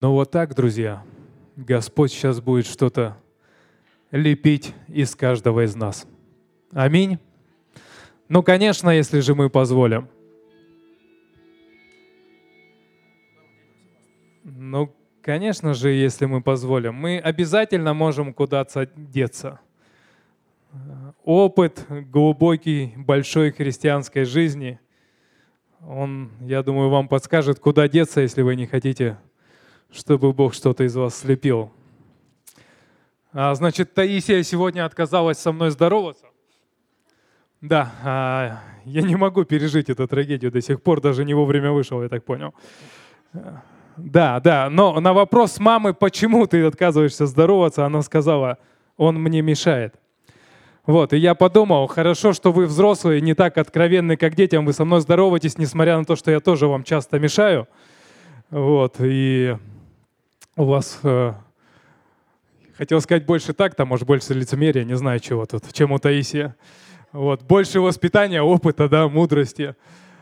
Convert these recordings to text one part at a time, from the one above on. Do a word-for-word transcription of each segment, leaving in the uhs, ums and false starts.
Ну вот так, друзья, Господь сейчас будет что-то лепить из каждого из нас. Аминь. Ну, конечно, если же мы позволим. Ну, конечно же, если мы позволим. Мы обязательно можем куда-то деться. Опыт глубокий, большой христианской жизни, он, я думаю, вам подскажет, куда деться, если вы не хотите, чтобы Бог что-то из вас слепил. А, значит, Таисия сегодня отказалась со мной здороваться. Да, а, я не могу пережить эту трагедию до сих пор, даже не вовремя вышел, я так понял. Да, да, но на вопрос мамы, почему ты отказываешься здороваться, она сказала, он мне мешает. Вот, и я подумал, хорошо, что вы взрослые, не так откровенны, как детям, вы со мной здороваетесь, несмотря на то, что я тоже вам часто мешаю. Вот, и у вас, э, хотел сказать, больше такта, может, больше лицемерия, не знаю, чего тут, чем у Таисии. Вот, больше воспитания, опыта, да, мудрости.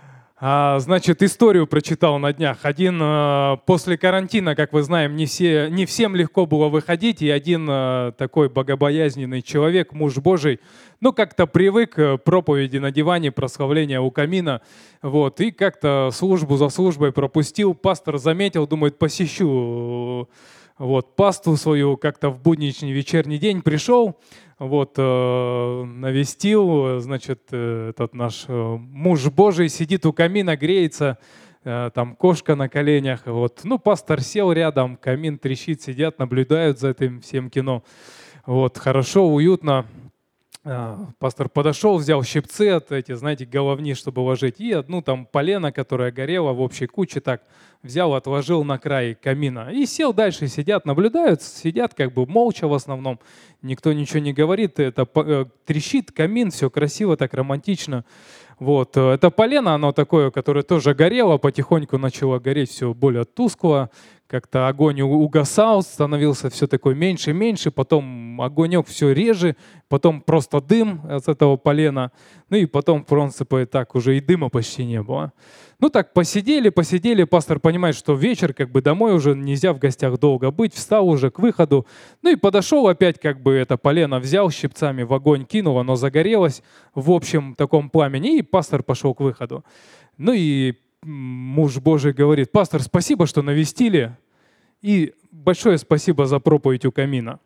А, значит, историю прочитал на днях. Один э, после карантина, как вы знаем, не, все, не всем легко было выходить, и один э, такой богобоязненный человек, муж Божий, ну, как-то привык к проповеди на диване, прославления у камина, вот, и как-то службу за службой пропустил. Пастор заметил, думает, посещу вот, пасту свою, как-то в будничный вечерний день пришел, вот, э, навестил, значит, э, этот наш э, муж Божий сидит у камина, греется, э, там кошка на коленях, вот. Ну, пастор сел рядом, камин трещит, сидят, наблюдают за этим всем кино. Вот, хорошо, уютно. Э, пастор подошел, взял щипцы от эти, знаете, головни, чтобы ложить, и одну там полено, которая горела в общей куче, так взял, отложил на край камина и сел дальше, сидят, наблюдают, сидят как бы молча в основном, никто ничего не говорит, это трещит камин, все красиво, так романтично. Вот. Это полено, оно такое, которое тоже горело, потихоньку начало гореть все более тускло, как-то огонь угасал, становился все такой меньше и меньше, потом огонек все реже, потом просто дым от этого полена, ну и потом, в принципе, так уже и дыма почти не было. Ну так посидели, посидели, пастор понимает, что вечер, как бы домой уже нельзя в гостях долго быть, встал уже к выходу, ну и подошел опять, как бы это полено взял, щипцами в огонь кинул, оно загорелось в общем таком пламени, и пастор пошел к выходу. Ну и муж Божий говорит, пастор, спасибо, что навестили, и большое спасибо за проповедь у камина.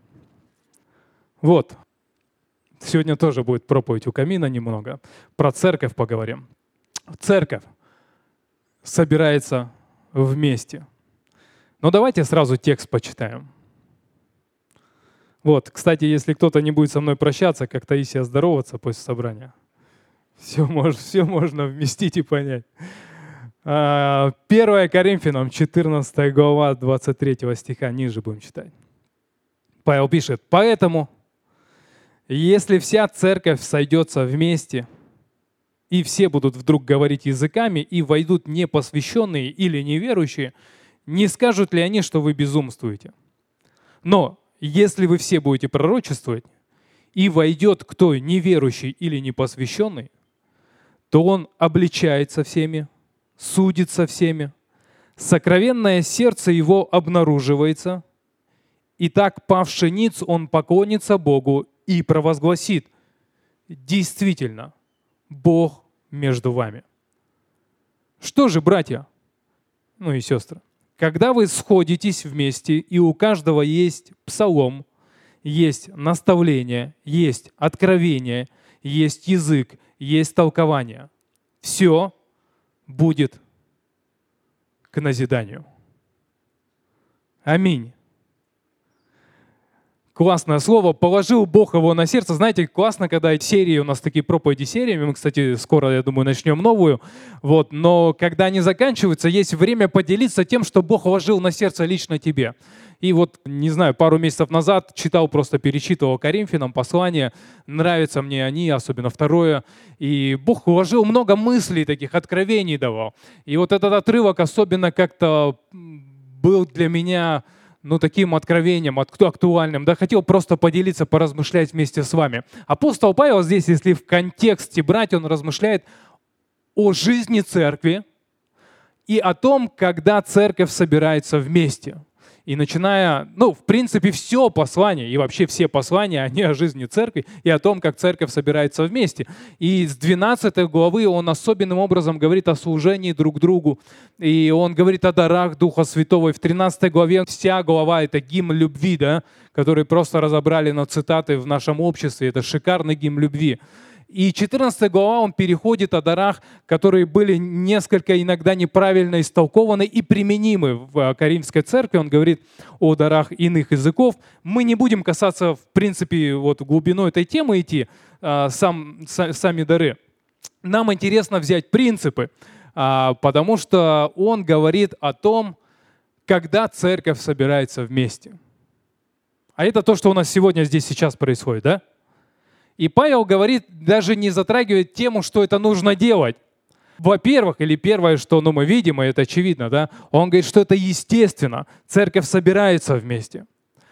Вот, сегодня тоже будет проповедь у камина немного, про церковь поговорим. Церковь собирается вместе. Но давайте сразу текст почитаем. Вот, кстати, если кто-то не будет со мной прощаться, как Таисия здороваться после собрания, все, мож, все можно вместить и понять. первое Коринфянам, четырнадцатая глава, двадцать третьего стиха, ниже будем читать. Павел пишет, «Поэтому, если вся церковь сойдется вместе, и все будут вдруг говорить языками, и войдут непосвященные или неверующие, не скажут ли они, что вы безумствуете? Но если вы все будете пророчествовать, и войдет кто неверующий или непосвященный, то он обличается всеми, судится всеми, сокровенное сердце его обнаруживается, и так, павший ниц, он поклонится Богу и провозгласит, действительно, Бог между вами». Что же, братья, ну и сестры, когда вы сходитесь вместе, и у каждого есть псалом, есть наставление, есть откровение, есть язык, есть толкование, все будет к назиданию. Аминь. Классное слово. Положил Бог его на сердце. Знаете, классно, когда серии, у нас такие проповеди сериями. Мы, кстати, скоро, я думаю, начнем новую. Вот. Но когда они заканчиваются, есть время поделиться тем, что Бог вложил на сердце лично тебе. И вот, не знаю, пару месяцев назад читал, просто перечитывал Коринфянам послание. Нравятся мне они, особенно второе. И Бог вложил много мыслей таких, откровений давал. И вот этот отрывок особенно как-то был для меня, ну, таким откровением, актуальным, да, хотел просто поделиться, поразмышлять вместе с вами. Апостол Павел здесь, если в контексте брать, он размышляет о жизни церкви и о том, когда церковь собирается вместе. И начиная, ну, в принципе, все послание, и вообще все послания, они о жизни церкви и о том, как церковь собирается вместе. И с двенадцатой главы он особенным образом говорит о служении друг другу, и он говорит о дарах Духа Святого. И в тринадцатой главе вся глава — это гимн любви, да, который просто разобрали на цитаты в нашем обществе. Это шикарный гимн любви. И четырнадцатая глава, он переходит о дарах, которые были несколько иногда неправильно истолкованы и применимы в Коринфской церкви. Он говорит о дарах иных языков. Мы не будем касаться, в принципе, вот глубину этой темы идти, сам, сами дары. Нам интересно взять принципы, потому что он говорит о том, когда церковь собирается вместе. А это то, что у нас сегодня здесь сейчас происходит, да? И Павел говорит, даже не затрагивает тему, что это нужно делать. Во-первых, или первое, что ну, мы видим, и это очевидно, да, он говорит, что это естественно. Церковь собирается вместе.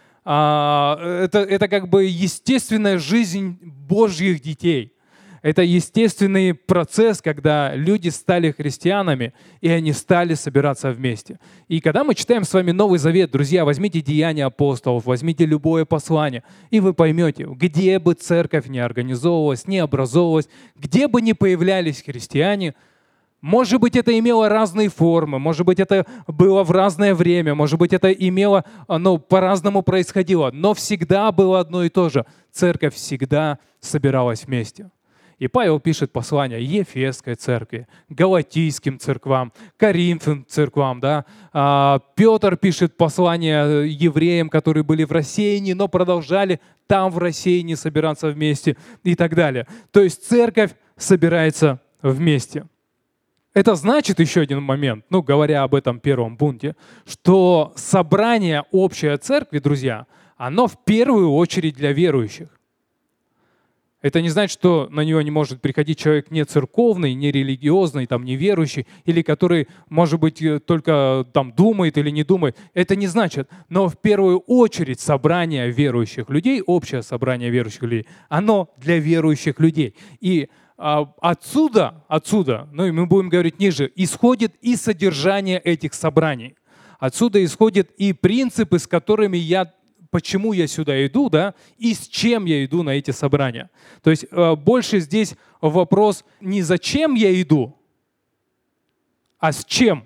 А, это, это как бы естественная жизнь Божьих детей. Это естественный процесс, когда люди стали христианами, и они стали собираться вместе. И когда мы читаем с вами Новый Завет, друзья, возьмите Деяния апостолов, возьмите любое послание, и вы поймете, где бы церковь не организовывалась, не образовывалась, где бы ни появлялись христиане, может быть, это имело разные формы, может быть, это было в разное время, может быть, это имело, оно по-разному происходило, но всегда было одно и то же. Церковь всегда собиралась вместе. И Павел пишет послание Ефесской церкви, Галатийским церквам, Коринфским церквам. Да? Петр пишет послание евреям, которые были в рассеянии, но продолжали там в рассеянии собираться вместе и так далее. То есть церковь собирается вместе. Это значит, еще один момент, ну, говоря об этом первом пункте, что собрание общей церкви, друзья, оно в первую очередь для верующих. Это не значит, что на него не может приходить человек не церковный, не религиозный, там, не верующий, или который, может быть, только там думает или не думает. Это не значит. Но в первую очередь собрание верующих людей, общее собрание верующих людей, оно для верующих людей. И а, отсюда, отсюда, ну и мы будем говорить ниже, исходит и содержание этих собраний. Отсюда исходят и принципы, с которыми я почему я сюда иду, да, и с чем я иду на эти собрания. То есть э, больше здесь вопрос не зачем я иду, а с чем.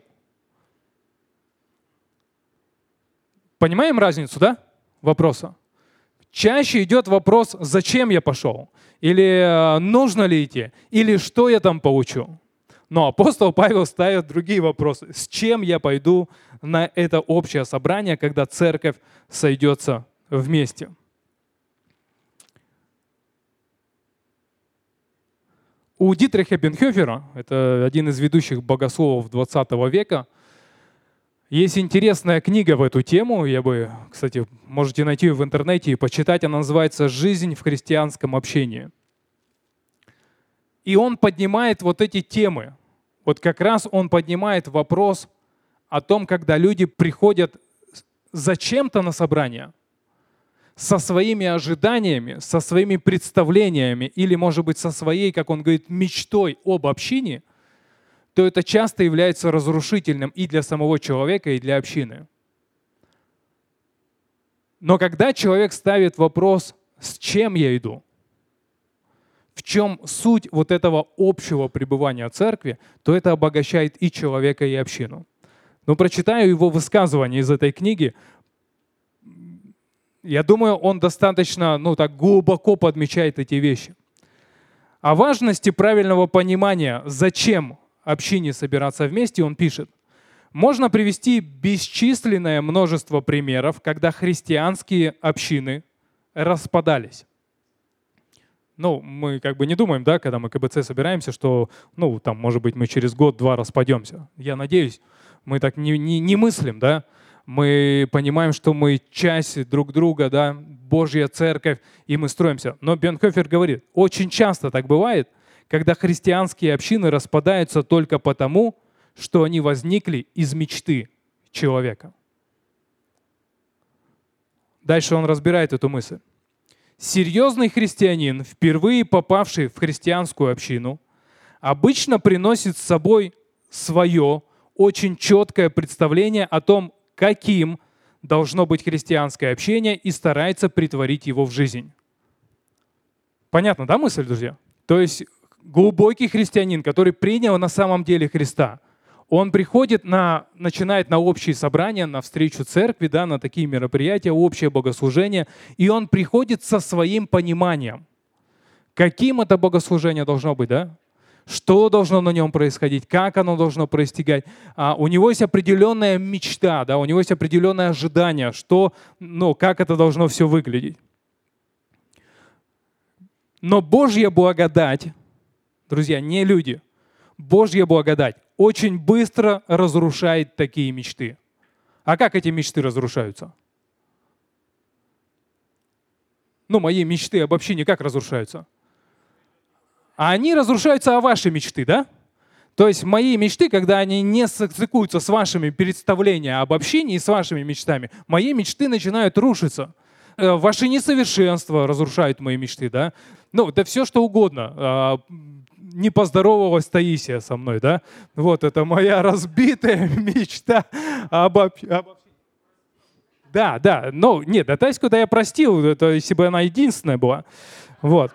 Понимаем разницу, да, вопроса? Чаще идет вопрос, зачем я пошел, или э, нужно ли идти, или что я там получу. Но апостол Павел ставит другие вопросы. С чем я пойду на это общее собрание, когда церковь сойдется вместе? У Дитриха Бонхофера, это один из ведущих богословов двадцатого века, есть интересная книга в эту тему. Я бы, кстати, можете найти ее в интернете и почитать. Она называется «Жизнь в христианском общении». И он поднимает вот эти темы. Вот как раз он поднимает вопрос о том, когда люди приходят зачем-то на собрание, со своими ожиданиями, со своими представлениями или, может быть, со своей, как он говорит, мечтой об общине, то это часто является разрушительным и для самого человека, и для общины. Но когда человек ставит вопрос, с чем я иду, в чем суть вот этого общего пребывания в церкви, то это обогащает и человека, и общину. Но прочитаю его высказывание из этой книги. Я думаю, он достаточно, ну, так глубоко подмечает эти вещи. О важности правильного понимания, зачем общине собираться вместе, он пишет. Можно привести бесчисленное множество примеров, когда христианские общины распадались. Ну, мы как бы не думаем, да, когда мы КБЦ собираемся, что, ну, там, может быть, мы через год-два распадемся. Я надеюсь, мы так не, не, не мыслим, да. Мы понимаем, что мы часть друг друга, да, Божья церковь, и мы строимся. Но Бонхофер говорит, очень часто так бывает, когда христианские общины распадаются только потому, что они возникли из мечты человека. Дальше он разбирает эту мысль. Серьезный христианин, впервые попавший в христианскую общину, обычно приносит с собой свое очень четкое представление о том, каким должно быть христианское общение и старается притворить его в жизнь. Понятно, да, мысль, друзья? То есть глубокий христианин, который принял на самом деле Христа, он приходит на, начинает на общие собрания, на встречу церкви, да, на такие мероприятия, общее богослужение, и он приходит со своим пониманием, каким это богослужение должно быть, да? Что должно на нем происходить, как оно должно проистекать. А у него есть определенная мечта, да, у него есть определенное ожидание, что, ну, как это должно все выглядеть. Но Божья благодать, друзья, не люди, Божья благодать очень быстро разрушает такие мечты. А как эти мечты разрушаются? Ну, мои мечты об общине как разрушаются? А они разрушаются о вашей мечты, да? То есть мои мечты, когда они не состыкуются с вашими представлениями об общине и с вашими мечтами, мои мечты начинают рушиться. Ваши несовершенства разрушают мои мечты, да? Ну, да все что угодно. Не поздоровалась Таисия со мной, да? Вот, это моя разбитая мечта об общине. Да, да, ну, нет, да Таську, да я простил, это если бы она единственная была. Вот.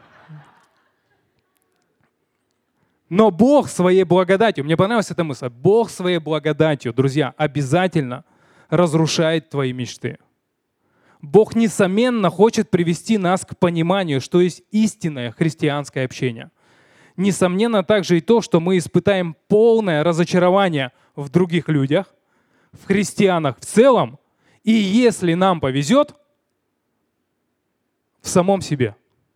Но Бог своей благодатью, мне понравилась эта мысль, Бог своей благодатью, друзья, обязательно разрушает твои мечты. Бог, несомненно, хочет привести нас к пониманию, что есть истинное христианское общение. Несомненно, также и то, что мы испытаем полное разочарование в других людях, в христианах в целом, и если нам повезет, в самом себе.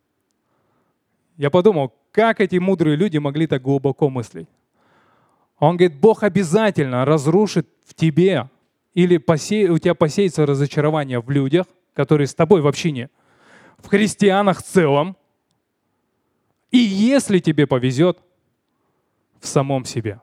Я подумал, как эти мудрые люди могли так глубоко мыслить. Он говорит, Бог обязательно разрушит в тебе или посе... у тебя посеется разочарование в людях, которые с тобой в общине, в христианах в целом, и если тебе повезет, в самом себе.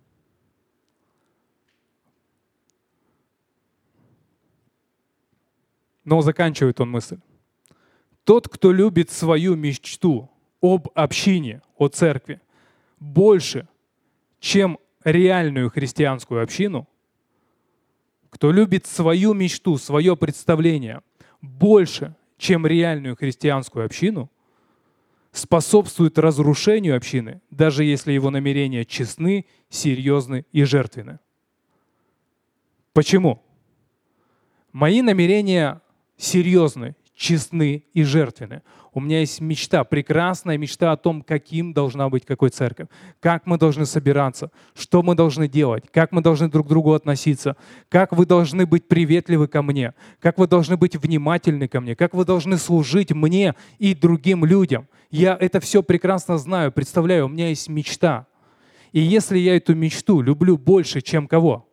Но заканчивает он мысль. Тот, кто любит свою мечту об общине, о церкви, больше, чем реальную христианскую общину, кто любит свою мечту, свое представление больше, чем реальную христианскую общину, способствует разрушению общины, даже если его намерения честны, серьезны и жертвенны. Почему? Мои намерения серьезны, честны и жертвенны. У меня есть мечта, прекрасная мечта о том, каким должна быть какой церковь, как мы должны собираться, что мы должны делать, как мы должны друг к другу относиться, как вы должны быть приветливы ко мне, как вы должны быть внимательны ко мне, как вы должны служить мне и другим людям. Я это все прекрасно знаю, представляю, у меня есть мечта. И если я эту мечту люблю больше, чем кого?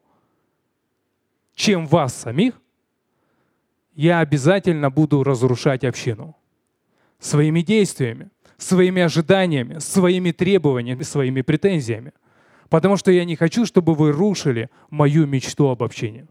Чем вас самих, я обязательно буду разрушать общину своими действиями, своими ожиданиями, своими требованиями, своими претензиями. Потому что я не хочу, чтобы вы рушили мою мечту об общине.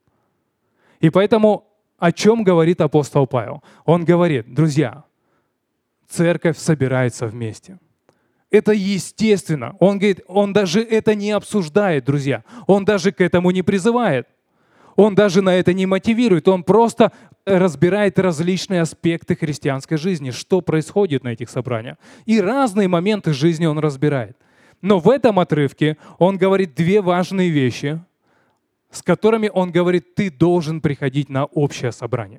И поэтому о чем говорит апостол Павел? Он говорит, друзья, церковь собирается вместе. Это естественно. Он говорит, он даже это не обсуждает, друзья. Он даже к этому не призывает. Он даже на это не мотивирует. Он просто разбирает различные аспекты христианской жизни, что происходит на этих собраниях. И разные моменты жизни он разбирает. Но в этом отрывке он говорит две важные вещи, с которыми он говорит, ты должен приходить на общее собрание.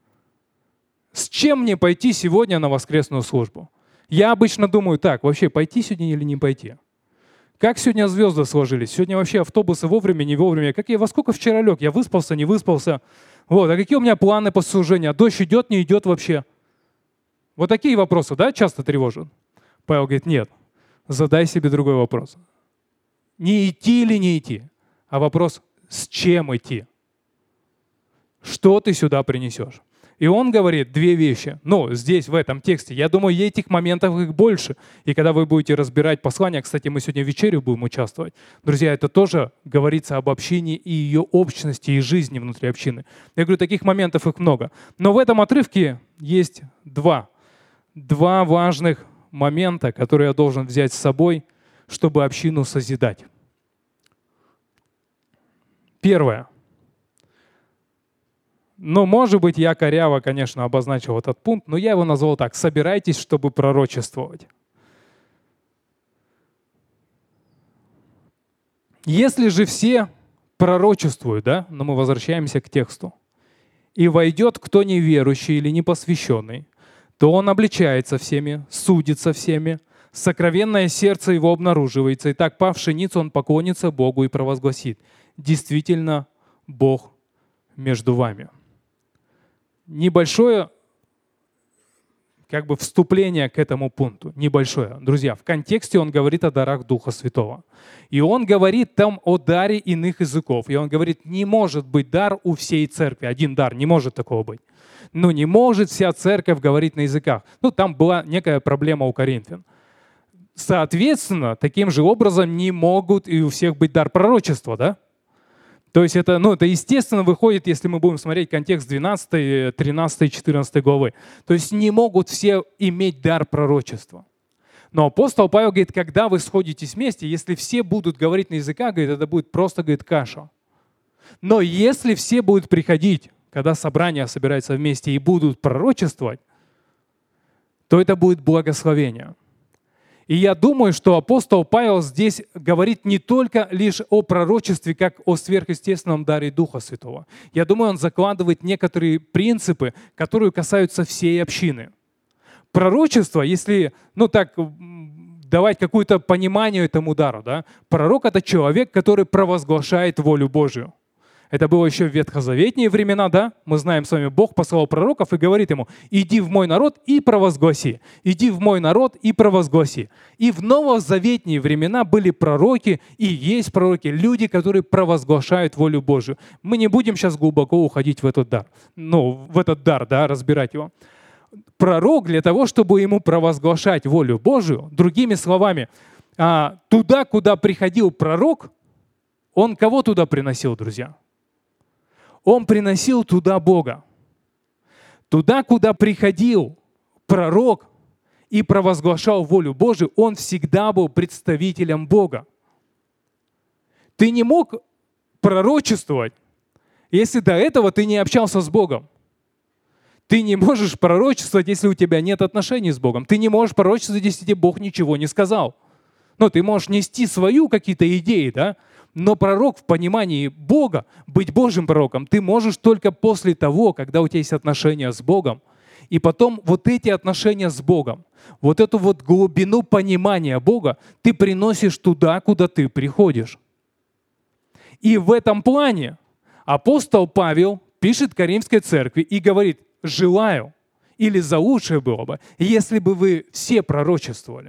С чем мне пойти сегодня на воскресную службу? Я обычно думаю так, вообще пойти сегодня или не пойти? Как сегодня звезды сложились? Сегодня вообще автобусы вовремя, не вовремя. Как я, во сколько вчера лег? Я выспался, не выспался? Вот. А какие у меня планы по служению? Дождь идет, не идет вообще? Вот такие вопросы, да, часто тревожат? Павел говорит, нет, задай себе другой вопрос. Не идти или не идти, а вопрос, с чем идти? Что ты сюда принесешь? И он говорит две вещи. Ну, здесь, в этом тексте, я думаю, этих моментов их больше. И когда вы будете разбирать послание, кстати, мы сегодня в вечерю будем участвовать. Друзья, это тоже говорится об общине и ее общности, и жизни внутри общины. Я говорю, таких моментов их много. Но в этом отрывке есть два. Два важных момента, которые я должен взять с собой, чтобы общину созидать. Первое. Но, может быть, я коряво, конечно, обозначил этот пункт, но я его назвал так: «Собирайтесь, чтобы пророчествовать». Если же все пророчествуют, да, но мы возвращаемся к тексту, «И войдет кто неверующий или непосвященный, то он обличается всеми, судится всеми, сокровенное сердце его обнаруживается, и так, пав пшеницу, он поклонится Богу и провозгласит: действительно, Бог между вами». Небольшое как бы вступление к этому пункту, небольшое. Друзья, в контексте он говорит о дарах Духа Святого. И он говорит там о даре иных языков. И он говорит, не может быть дар у всей церкви. Один дар, не может такого быть. Ну, не может вся церковь говорить на языках. Ну, там была некая проблема у коринфян. Соответственно, таким же образом не могут и у всех быть дар пророчества, да? То есть это, ну, это естественно выходит, если мы будем смотреть контекст двенадцатой, тринадцатой, четырнадцатой главы. То есть не могут все иметь дар пророчества. Но апостол Павел говорит, когда вы сходитесь вместе, если все будут говорить на языках, говорит, это будет просто, говорит, каша. Но если все будут приходить, когда собрание собирается вместе и будут пророчествовать, то это будет благословение. И я думаю, что апостол Павел здесь говорит не только лишь о пророчестве, как о сверхъестественном даре Духа Святого. Я думаю, он закладывает некоторые принципы, которые касаются всей общины. Пророчество, если, ну так, давать какое-то понимание этому дару, да? Пророк — это человек, который провозглашает волю Божию. Это было еще в ветхозаветные времена, да? Мы знаем с вами, Бог послал пророков и говорит ему: «Иди в мой народ и провозгласи». «Иди в мой народ и провозгласи». И в новозаветные времена были пророки и есть пророки, люди, которые провозглашают волю Божию. Мы не будем сейчас глубоко уходить в этот дар, ну, в этот дар, да, разбирать его. Пророк для того, чтобы ему провозглашать волю Божию, другими словами, туда, куда приходил пророк, он кого туда приносил, друзья? Он приносил туда Бога. Туда, куда приходил пророк и провозглашал волю Божию, он всегда был представителем Бога. Ты не мог пророчествовать, если до этого ты не общался с Богом. Ты не можешь пророчествовать, если у тебя нет отношений с Богом. Ты не можешь пророчествовать, если тебе Бог ничего не сказал. Но ты можешь нести свою какие-то идеи, да? Но пророк в понимании Бога, быть Божьим пророком, ты можешь только после того, когда у тебя есть отношения с Богом. И потом вот эти отношения с Богом, вот эту вот глубину понимания Бога ты приносишь туда, куда ты приходишь. И в этом плане апостол Павел пишет Коринфской церкви и говорит: «Желаю, или за лучшее было бы, если бы вы все пророчествовали».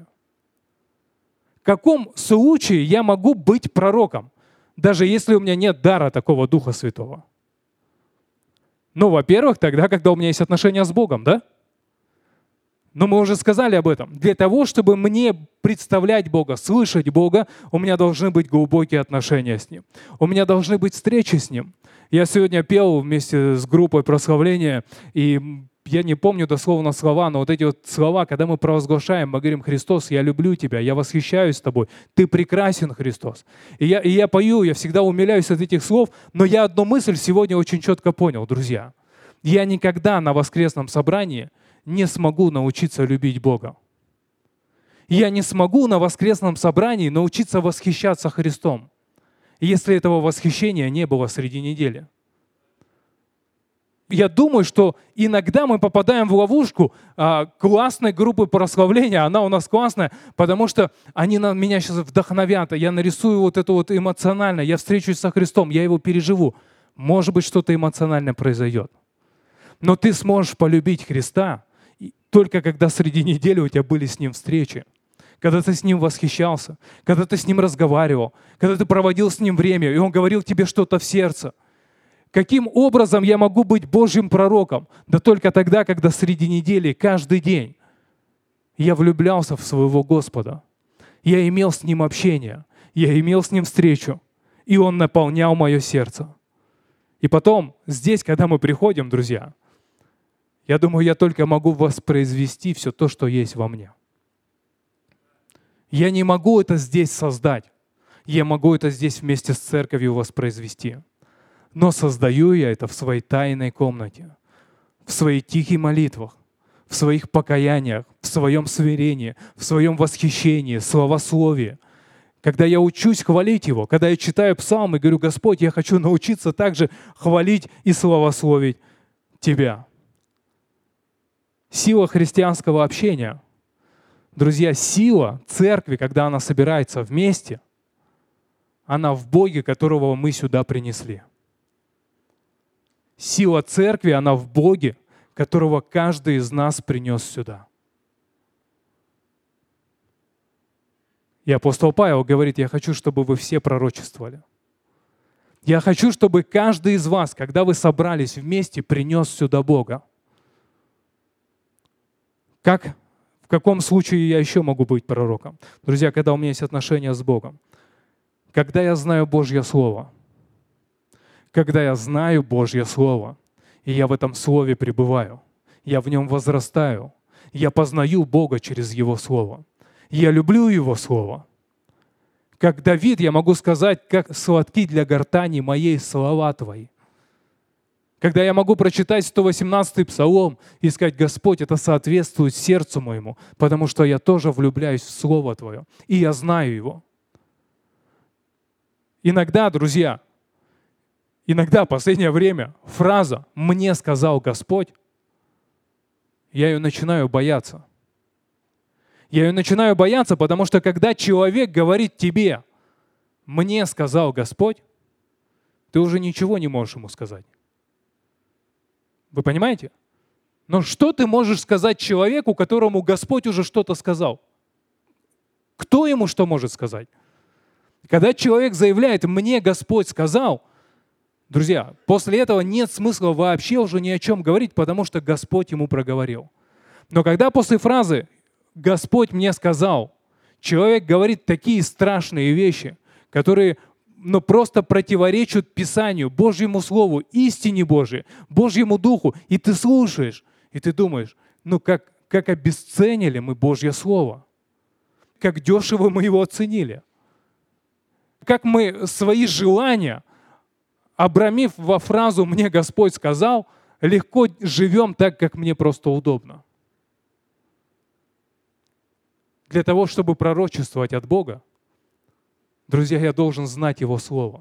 В каком случае я могу быть пророком, даже если у меня нет дара такого Духа Святого? Ну, во-первых, тогда, когда у меня есть отношения с Богом, да? Но мы уже сказали об этом. Для того, чтобы мне представлять Бога, слышать Бога, у меня должны быть глубокие отношения с Ним. У меня должны быть встречи с Ним. Я сегодня пел вместе с группой прославления, и я не помню дословно слова, но вот эти вот слова, когда мы провозглашаем, мы говорим: «Христос, я люблю Тебя, я восхищаюсь Тобой, Ты прекрасен, Христос». И я, и я пою, я всегда умиляюсь от этих слов, но я одну мысль сегодня очень четко понял, друзья. Я никогда на воскресном собрании не смогу научиться любить Бога. Я не смогу на воскресном собрании научиться восхищаться Христом, если этого восхищения не было среди недели. Я думаю, что иногда мы попадаем в ловушку а, классной группы прославления. Она у нас классная, потому что они на меня сейчас вдохновят. Я нарисую вот это вот эмоционально. Я встречусь со Христом, я его переживу. Может быть, что-то эмоциональное произойдет. Но ты сможешь полюбить Христа только когда среди недели у тебя были с Ним встречи. Когда ты с Ним восхищался, когда ты с Ним разговаривал, когда ты проводил с Ним время, и Он говорил тебе что-то в сердце. Каким образом я могу быть Божьим пророком? Да только тогда, когда среди недели, каждый день я влюблялся в своего Господа. Я имел с Ним общение, я имел с Ним встречу, и Он наполнял мое сердце. И потом, здесь, когда мы приходим, друзья, я думаю, я только могу воспроизвести все то, что есть во мне. Я не могу это здесь создать. Я могу это здесь вместе с церковью воспроизвести. но создаю я это в своей тайной комнате, в своих тихих молитвах, в своих покаяниях, в своем смирении, в своем восхищении, славословии. Когда я учусь хвалить Его, когда я читаю псалм и говорю: Господь, я хочу научиться также хвалить и славословить Тебя. Сила христианского общения. Друзья, сила церкви, когда она собирается вместе, она в Боге, которого мы сюда принесли. Сила церкви, она в Боге, которого каждый из нас принес сюда. И апостол Павел говорит: я хочу, чтобы вы все пророчествовали. Я хочу, чтобы каждый из вас, когда вы собрались вместе, принес сюда Бога. Как, в каком случае я еще могу быть пророком? Друзья, когда у меня есть отношения с Богом. Когда я знаю Божье Слово. Когда я знаю Божье Слово, и я в этом Слове пребываю, я в нем возрастаю, я познаю Бога через Его Слово. Я люблю Его Слово. Как Давид, я могу сказать: как сладки для гортани моей слова Твои. Когда я могу прочитать сто восемнадцатый Псалом и сказать: Господь, это соответствует сердцу моему, потому что я тоже влюбляюсь в Слово Твое, и я знаю его. Иногда, друзья, иногда в последнее время фраза «мне сказал Господь», я ее начинаю бояться. Я ее начинаю бояться, потому что когда человек говорит тебе «мне сказал Господь», ты уже ничего не можешь ему сказать. Вы понимаете? Но что ты можешь сказать человеку, которому Господь уже что-то сказал? Кто ему что может сказать? Когда человек заявляет «мне Господь сказал», друзья, после этого нет смысла вообще уже ни о чем говорить, потому что Господь ему проговорил. Но когда после фразы «Господь мне сказал», человек говорит такие страшные вещи, которые ну, просто противоречат Писанию, Божьему Слову, истине Божией, Божьему Духу, и ты слушаешь, и ты думаешь: ну как, как обесценили мы Божье Слово, как дешево мы его оценили, как мы свои желания, обрамив во фразу «мне Господь сказал», легко живем так, как мне просто удобно. Для того, чтобы пророчествовать от Бога, друзья, я должен знать Его Слово.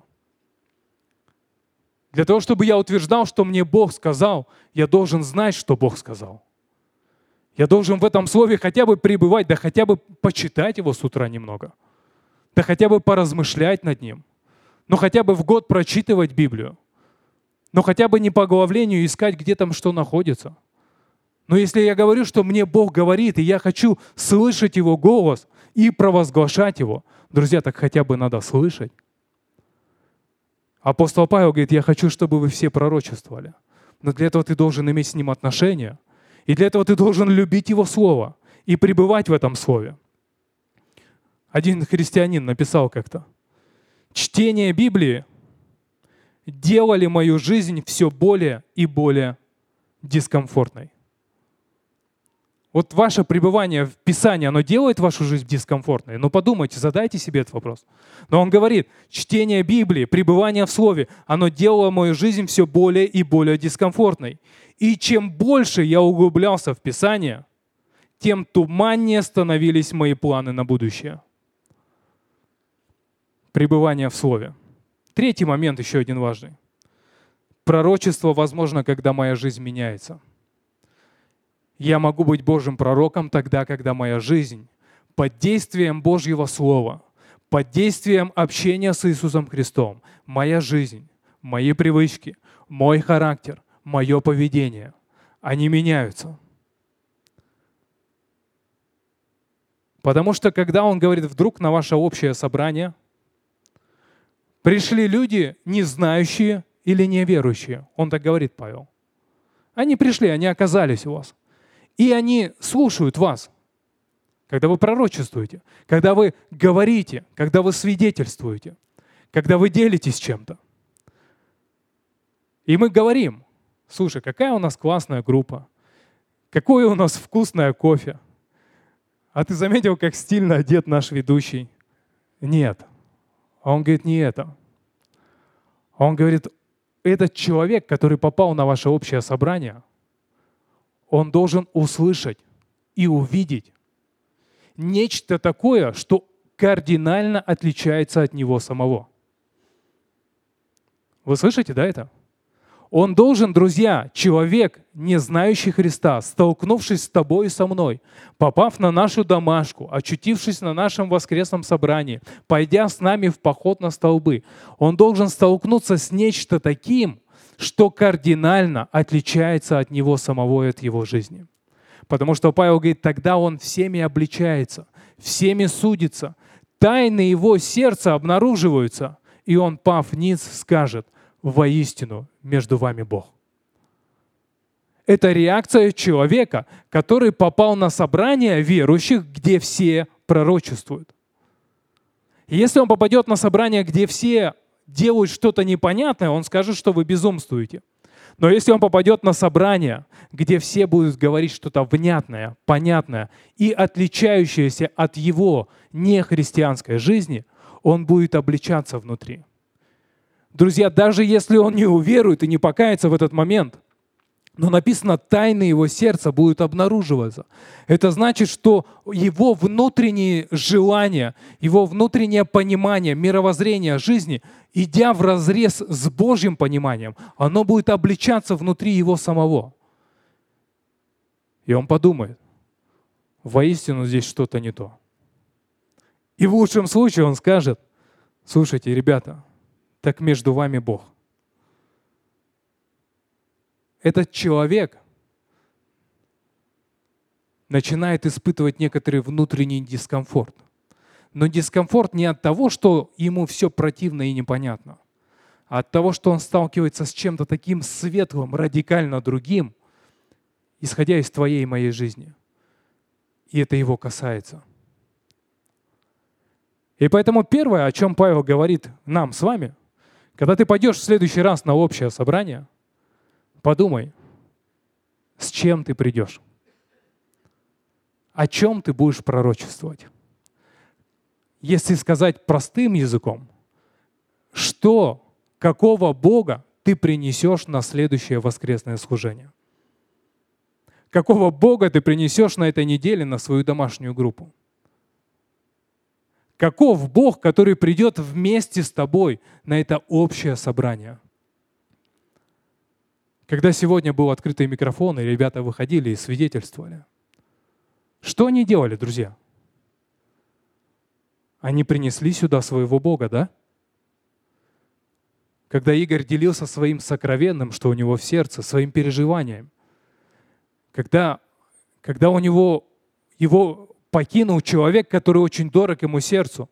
Для того, чтобы я утверждал, что мне Бог сказал, я должен знать, что Бог сказал. Я должен в этом Слове хотя бы пребывать, да хотя бы почитать его с утра немного, да хотя бы поразмышлять над ним, но хотя бы в год прочитывать Библию, но хотя бы не по оглавлению искать, где там что находится. Но если я говорю, что мне Бог говорит, и я хочу слышать Его голос и провозглашать Его, друзья, так хотя бы надо слышать. Апостол Павел говорит: я хочу, чтобы вы все пророчествовали. Но для этого ты должен иметь с Ним отношения. И для этого ты должен любить Его Слово и пребывать в этом Слове. Один христианин написал как-то: чтение Библии делали мою жизнь все более и более дискомфортной. Вот ваше пребывание в Писании, оно делает вашу жизнь дискомфортной? Ну подумайте, задайте себе этот вопрос. Но он говорит: чтение Библии, пребывание в Слове, оно делало мою жизнь все более и более дискомфортной. И чем больше я углублялся в Писание, тем туманнее становились мои планы на будущее. Пребывание в Слове. Третий момент, еще один важный. Пророчество возможно, когда моя жизнь меняется. Я могу быть Божьим пророком тогда, когда моя жизнь под действием Божьего Слова, под действием общения с Иисусом Христом, моя жизнь, мои привычки, мой характер, мое поведение, они меняются. Потому что когда Он говорит: вдруг на ваше общее собрание пришли люди, не знающие или неверующие, Он так говорит, Павел. Они пришли, они оказались у вас. И они слушают вас, когда вы пророчествуете, когда вы говорите, когда вы свидетельствуете, когда вы делитесь чем-то. И мы говорим: слушай, какая у нас классная группа, какое у нас вкусное кофе. А ты заметил, как стильно одет наш ведущий? Нет. А он говорит: не это. А он говорит: этот человек, который попал на ваше общее собрание, он должен услышать и увидеть нечто такое, что кардинально отличается от него самого. Вы слышите, да, это? Он должен, друзья, человек, не знающий Христа, столкнувшись с тобой и со мной, попав на нашу домашку, очутившись на нашем воскресном собрании, пойдя с нами в поход на столбы, он должен столкнуться с нечто таким, что кардинально отличается от него самого и от его жизни. Потому что Павел говорит, тогда он всеми обличается, всеми судится, тайны его сердца обнаруживаются, и он, пав ниц, скажет: воистину между вами Бог. Это реакция человека, который попал на собрание верующих, где все пророчествуют. И если он попадет на собрание, где все делают что-то непонятное, он скажет, что вы безумствуете. Но если он попадет на собрание, где все будут говорить что-то внятное, понятное и отличающееся от его нехристианской жизни, он будет обличаться внутри. Друзья, даже если он не уверует и не покается в этот момент, но написано, тайны его сердца будут обнаруживаться. Это значит, что его внутренние желания, его внутреннее понимание, мировоззрение жизни, идя вразрез с Божьим пониманием, оно будет обличаться внутри его самого. И он подумает: воистину здесь что-то не то. И в лучшем случае он скажет: слушайте, ребята, так между вами Бог. Этот человек начинает испытывать некоторый внутренний дискомфорт. Но дискомфорт не от того, что ему все противно и непонятно, а от того, что он сталкивается с чем-то таким светлым, радикально другим, исходя из твоей и моей жизни. И это его касается. И поэтому первое, о чем Павел говорит нам с вами, когда ты пойдешь в следующий раз на общее собрание, подумай, с чем ты придешь, о чем ты будешь пророчествовать. Если сказать простым языком, что, какого Бога ты принесешь на следующее воскресное служение? Какого Бога ты принесешь на этой неделе на свою домашнюю группу? Каков Бог, который придет вместе с тобой на это общее собрание? Когда сегодня был открытый микрофон, и ребята выходили и свидетельствовали, что они делали, друзья? Они принесли сюда своего Бога, да? Когда Игорь делился своим сокровенным, что у него в сердце, своим переживанием, когда, когда у него его покинул человек, который очень дорог ему сердцу,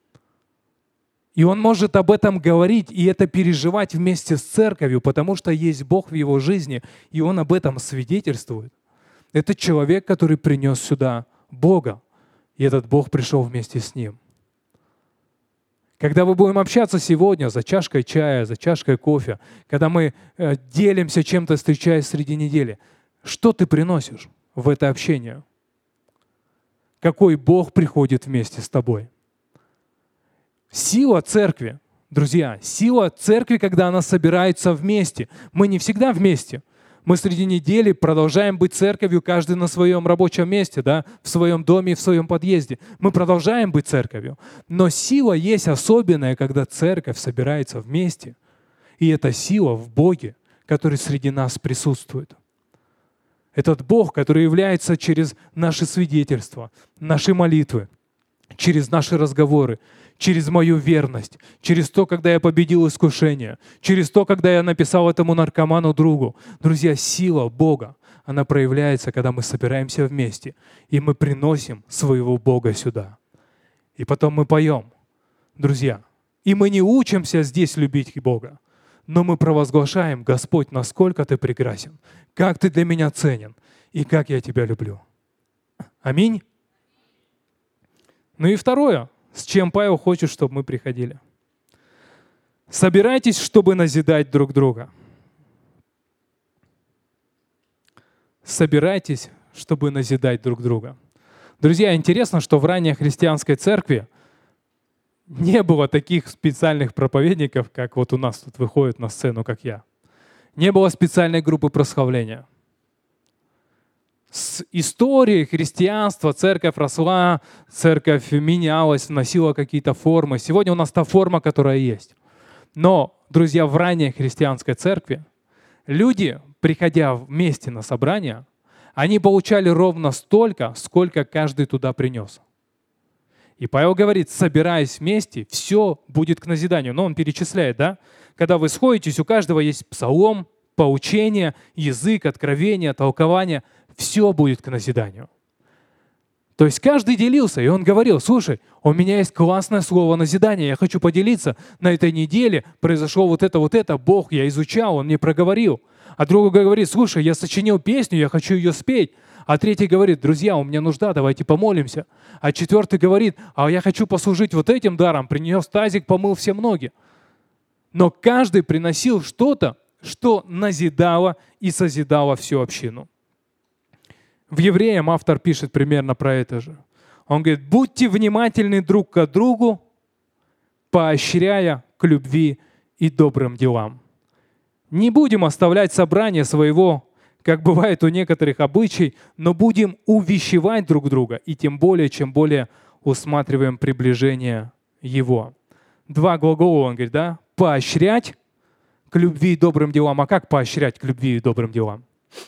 и он может об этом говорить и это переживать вместе с церковью, потому что есть Бог в его жизни, и он об этом свидетельствует. Это человек, который принес сюда Бога, и этот Бог пришел вместе с ним. Когда мы будем общаться сегодня за чашкой чая, за чашкой кофе, когда мы делимся чем-то, встречаясь среди недели, что ты приносишь в это общение? Какой Бог приходит вместе с тобой? Сила церкви, друзья, сила церкви, когда она собирается вместе. Мы не всегда вместе. Мы среди недели продолжаем быть церковью, каждый на своем рабочем месте, да, в своем доме и в своем подъезде. Мы продолжаем быть церковью. Но сила есть особенная, когда церковь собирается вместе. И это сила в Боге, который среди нас присутствует. Этот Бог, который является через наши свидетельства, наши молитвы, через наши разговоры, через мою верность, через то, когда я победил искушение, через то, когда я написал этому наркоману другу. Друзья, сила Бога, она проявляется, когда мы собираемся вместе, и мы приносим своего Бога сюда. И потом мы поем, друзья. И мы не учимся здесь любить Бога, но мы провозглашаем: Господь, насколько Ты прекрасен, как Ты для меня ценен и как я Тебя люблю. Аминь. Ну и второе, с чем Павел хочет, чтобы мы приходили. Собирайтесь, чтобы назидать друг друга. Собирайтесь, чтобы назидать друг друга. Друзья, интересно, что в ранней христианской церкви Не было таких специальных проповедников, как вот у нас тут выходят на сцену, как я. Не было специальной группы прославления. С историей христианства церковь росла, церковь менялась, носила какие-то формы. Сегодня у нас та форма, которая есть. Но, друзья, в ранней христианской церкви люди, приходя вместе на собрание, они получали ровно столько, сколько каждый туда принес. И Павел говорит, собираясь вместе, все будет к назиданию. Но он перечисляет, да? Когда вы сходитесь, у каждого есть псалом, поучение, язык, откровение, толкование. Все будет к назиданию. То есть каждый делился, и он говорил, слушай, у меня есть классное слово назидания, я хочу поделиться. На этой неделе произошло вот это, вот это, Бог, я изучал, Он мне проговорил. А другой говорит, слушай, я сочинил песню, я хочу ее спеть. А третий говорит, друзья, у меня нужда, давайте помолимся. А четвертый говорит, а я хочу послужить вот этим даром, принес тазик, помыл все ноги. Но каждый приносил что-то, что назидало и созидало всю общину. В Евреям автор пишет примерно про это же. Он говорит, будьте внимательны друг к другу, поощряя к любви и добрым делам. Не будем оставлять собрание своего, как бывает у некоторых обычай, но будем увещевать друг друга, и тем более, чем более усматриваем приближение его. Два глагола он говорит, да? Поощрять к любви и добрым делам. А как поощрять к любви и добрым делам?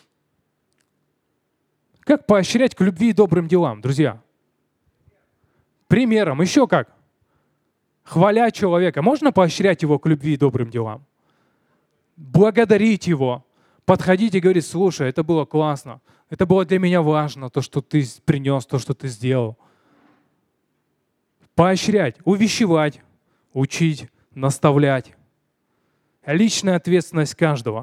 Как поощрять к любви и добрым делам, друзья? Примером. Еще как? Хваля человека. Можно поощрять его к любви и добрым делам? Благодарить его. Подходить и говорить, слушай, это было классно. Это было для меня важно, то, что ты принес, то, что ты сделал. Поощрять, увещевать, учить, наставлять. Личная ответственность каждого.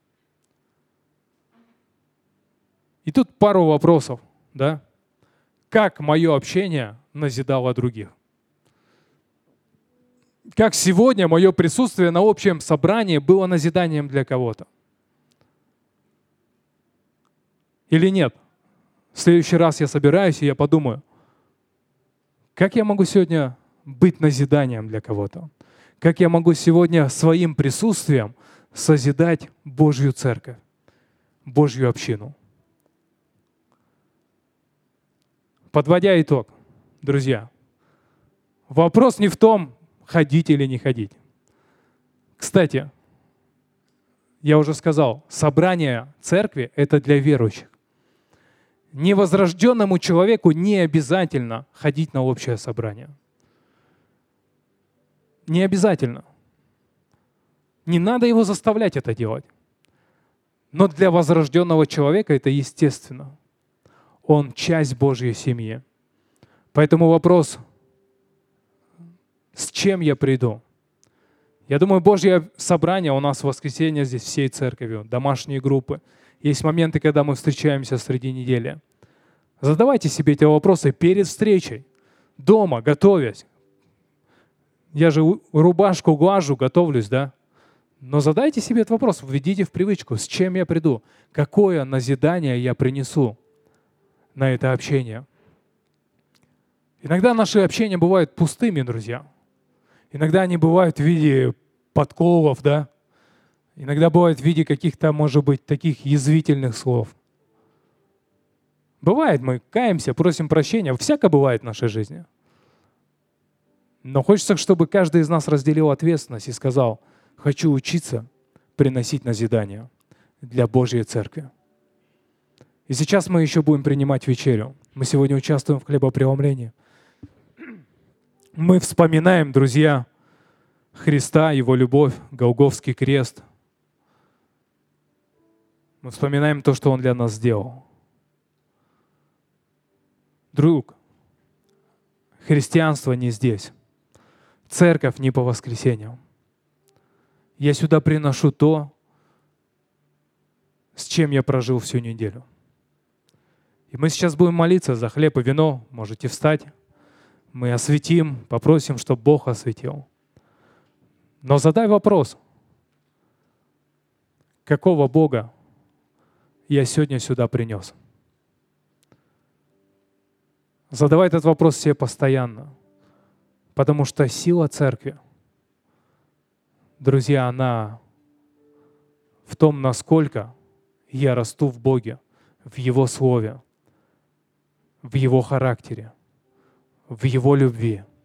И тут пару вопросов, да? Как мое общение назидало других? Как сегодня мое присутствие на общем собрании было назиданием для кого-то? Или нет? В следующий раз я собираюсь, и я подумаю, как я могу сегодня быть назиданием для кого-то? Как я могу сегодня своим присутствием созидать Божью церковь, Божью общину? Подводя итог, друзья, вопрос не в том, ходить или не ходить. Кстати, я уже сказал, собрание церкви — это для верующих. Невозрожденному человеку не обязательно ходить на общее собрание. Не обязательно. Не надо его заставлять это делать. Но для возрожденного человека это естественно. Он часть Божьей семьи. Поэтому вопрос, с чем я приду? Я думаю, Божье собрание у нас в воскресенье здесь всей церковью, домашние группы. Есть моменты, когда мы встречаемся среди недели. Задавайте себе эти вопросы перед встречей, дома, готовясь. Я же рубашку глажу, готовлюсь, да? Но задайте себе этот вопрос, введите в привычку, с чем я приду, какое назидание я принесу на это общение. Иногда наши общения бывают пустыми, друзья. Иногда они бывают в виде подколов, да? Иногда бывают в виде каких-то, может быть, таких язвительных слов. Бывает, мы каемся, просим прощения. Всякое бывает в нашей жизни. Но хочется, чтобы каждый из нас разделил ответственность и сказал, хочу учиться приносить назидание для Божьей церкви. И сейчас мы еще будем принимать вечерю. Мы сегодня участвуем в хлебопреломлении. Мы вспоминаем, друзья, Христа, Его любовь, Голгофский крест. Мы вспоминаем то, что Он для нас сделал. Друг, христианство не здесь. Церковь не по воскресеньям. Я сюда приношу то, с чем я прожил всю неделю. И мы сейчас будем молиться за хлеб и вино. Можете встать. Мы осветим, попросим, чтобы Бог осветил. Но задай вопрос. Какого Бога я сегодня сюда принес? Задавай этот вопрос себе постоянно. Потому что сила церкви, друзья, она в том, насколько я расту в Боге, в Его Слове, в Его характере, в Его любви.